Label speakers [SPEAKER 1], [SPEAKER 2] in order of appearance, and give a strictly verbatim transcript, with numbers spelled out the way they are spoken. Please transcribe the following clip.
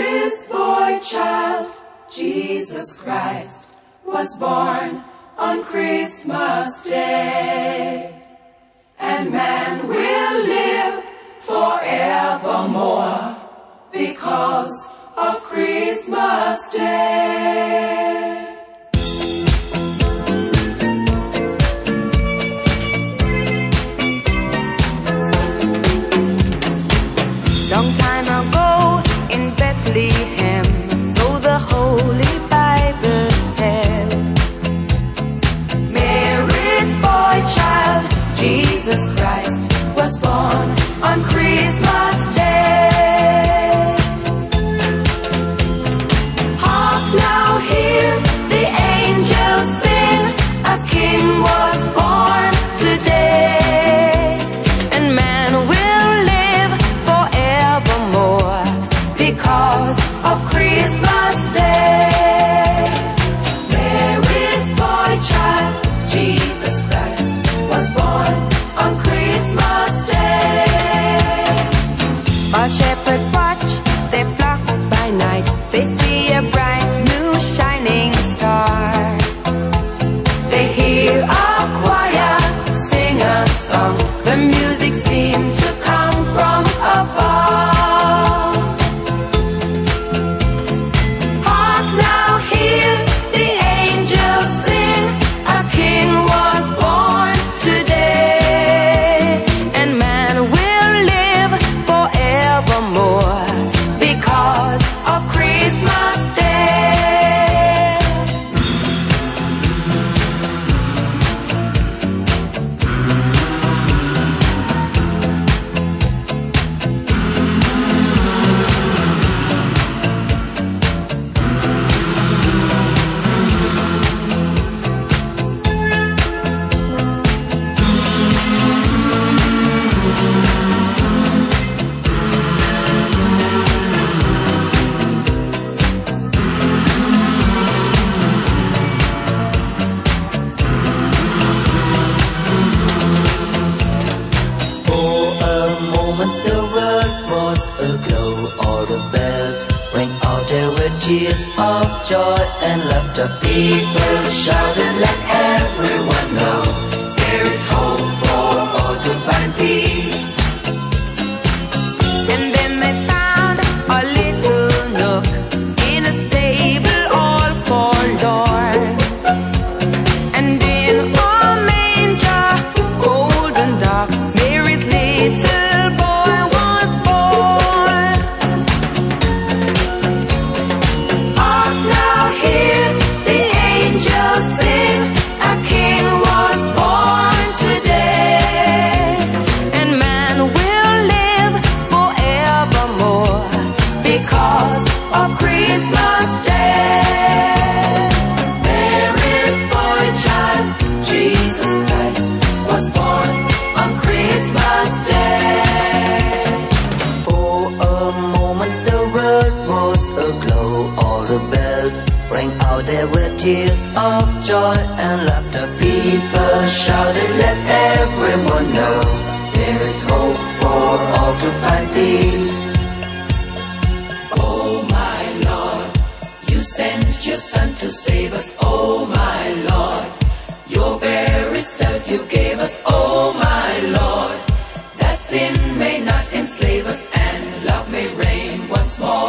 [SPEAKER 1] Mary's boy child, Jesus Christ, was born on Christmas Day. And man will live forevermore because of Christmas Day.
[SPEAKER 2] Long time ago in Bethlehem, so the Holy Bible said, Mary's boy child, Jesus Christ, was born on Christmas Day. Hark now, hear the angels sing, a king was born today, and man will live forevermore because of Christmas Day. Mary's boy child, Jesus Christ, was born on Christmas Day. While shepherds watch their flock by night, they see a bright new shining star. They hear a choir sing a song, the music seemed to come from afar. Hark now, hear the angels sing, a king was born today, and man will live forevermore because of Christmas Day.
[SPEAKER 3] For a moment the world was aglow, all the bells rang out, there were tears of joy and laughter. People shouted, let everyone know, there is hope for all to find peace.
[SPEAKER 2] And then they found a little nook in a stable all forlorn, and in a manger, cold and dark, Mary's little boy was born. Hark now, hear the angels sing, a king was born today, and man will live forevermore because of Christmas Day. Mary's boy child, Jesus Christ, was born on Christmas Day.
[SPEAKER 3] For a moment the world was aglow, all the bells rang out, there were tears of joy and laughter. People shouted, let everyone know, there is hope for all to find peace.
[SPEAKER 1] Oh my Lord, you sent your Son to save us. Oh my Lord, your very self you gave us. Oh my Lord, that sin may not enslave us, and love may reign once more.